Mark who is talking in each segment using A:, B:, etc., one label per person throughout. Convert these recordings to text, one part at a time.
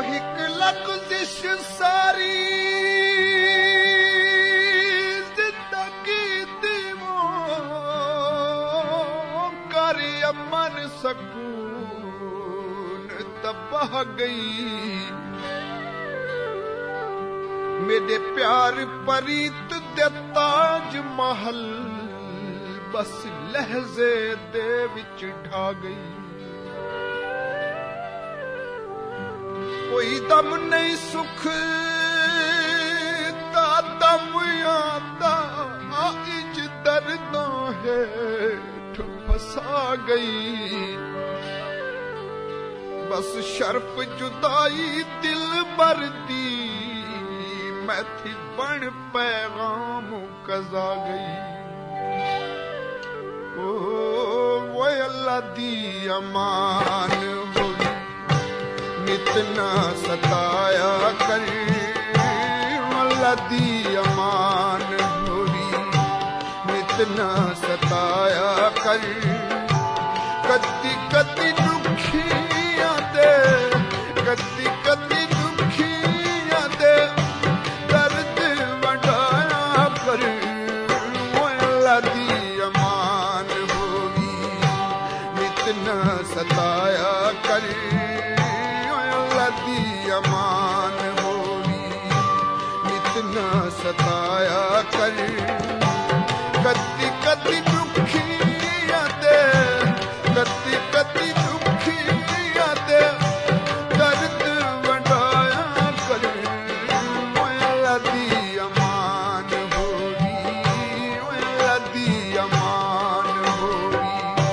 A: हिक लग़्ज़िश सारी ज़िंदगी दी कर अमन सकून तबाह गई। मेरे प्यार परीत दे ताज महल बस लहजे दे विच ढा गई। कोई दम नहीं सुख दा दम आंदा इज दर्दां हेठ फसा गई। बस शर्फ जुदाई दिल बरदी मैं थी बन पैगाम कजा गई। ओ वो अल्लाह दी अमान होई नितना सताया कर। अल्लाह दी अमान होई नितना सताया कर। कदी कदी दुखियां दे कदी कदी दुखियां दे दर्द वंडाया कर। वो अल्लाह दी अमान होगी नितना सताया कर। अल्लाह दी अमान होगी नितना सताया कर। कदी कदी दुखियां दे कदी कदी दुखियां दे दर्द वंडाया कर। अल्लाह दी अमान होगी अल्लाह दी अमान होगी।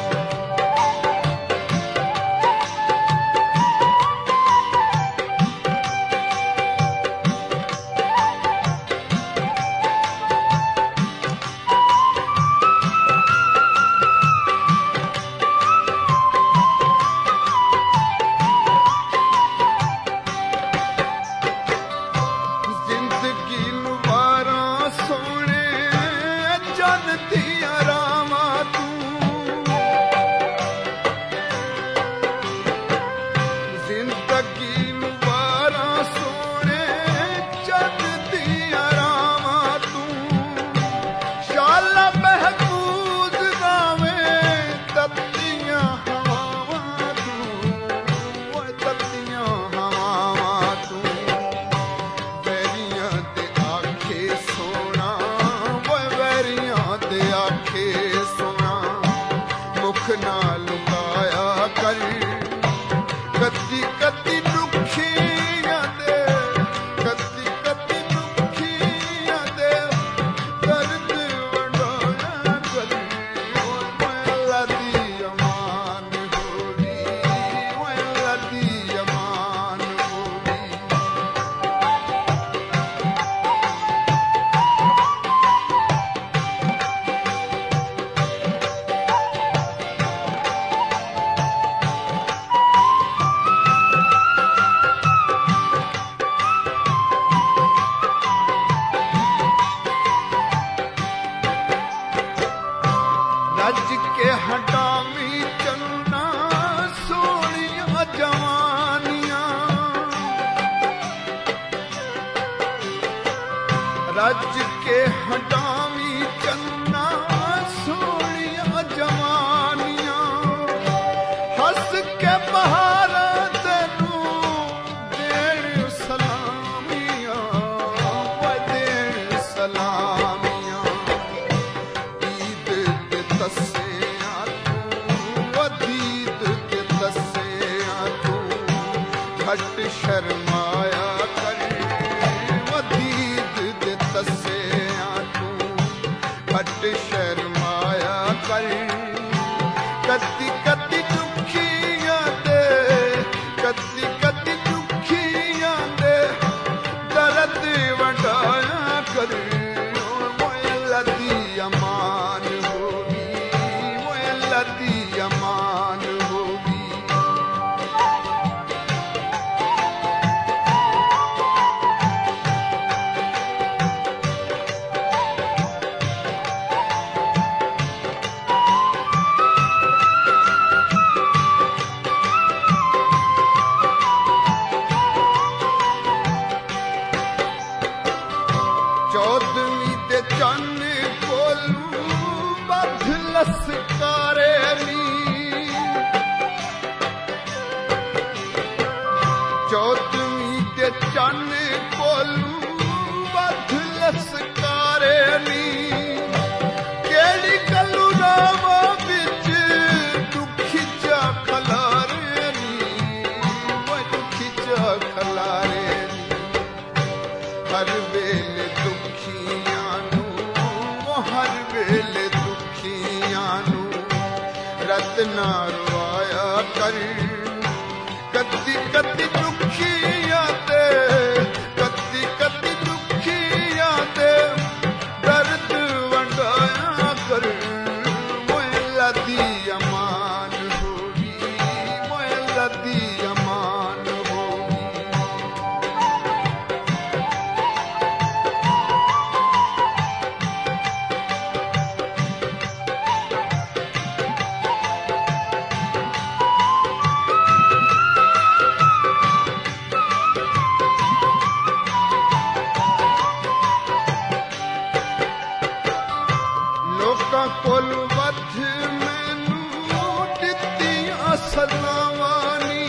A: कदी कदी दुखियां दे कदी कदी दुखियां दे दर्द वंडाया कर। अल्लाह दी अमान होगी अल्लाह दी अमान होगी। रज के हटावी चन्ना सोनिया जवानियां। रज के हटावी चन्ना सोनिया जवानियां। हंस के बहारा तेनू देण सलामियां देण सलामियां। ईद के तस्सिया तू वदीद के तस्सिया तू घट शर्माया कर। वदीद के तस्सिया तू घट शर्माया कर। कदी कदी दुखियां दे कदी कदी दुखियां दे दर्द वंडाया कर। अल्लाह दी अमान होगी अल्लाह दी अमान होगी। ना रुआया कर कदी कदी दुखिया ते कदी कदी दुखिया ते दर्द वंडाया कर मोहल्ला दी अमान होगी मोहल्ला दी अमान होगी लोकां कोल वध मैनू दित्तियां सलावानी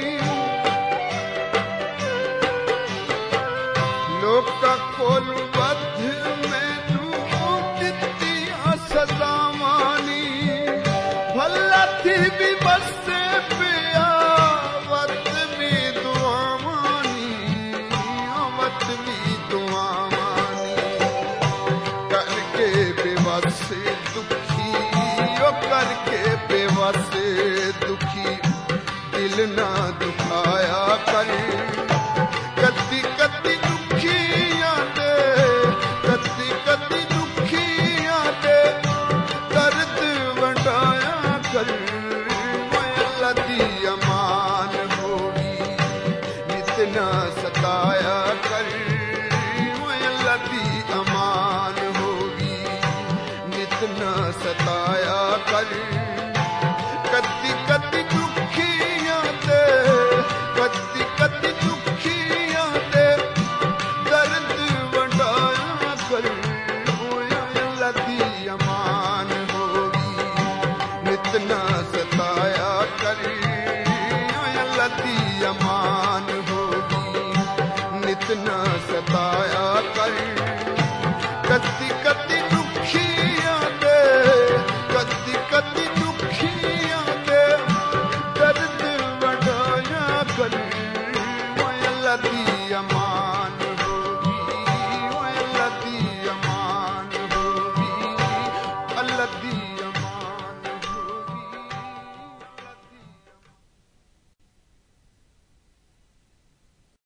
A: लोकां कोल वध मैनू दित्तियां सलावानी भला थी भी बसे पिया वत भी दुआवानी वत भी दुआवानी करके बेवस दुखी ओ करके बेवस दुखी दिल ना दुखाया कर कदी कदी दुखियां दे कदी कदी दुखियां दे दर्द वंडाया कर मोहल्ला दी अमान होगी नित ना सताया कर मोहल्ला दी अमान होगी नित ना सताया कर कदी कदी दुखियां दे कदी कदी दुखियां दे दर्द वंडाया कर मोहल्ला दी अमान होगी नित ना सताया कर मोहल्ला दी अमान होगी नित ना सताया कर कदी कदी दुखियां दे कदी कदी दुखियां दे दर्द वंडाया कर मोहल्ला दी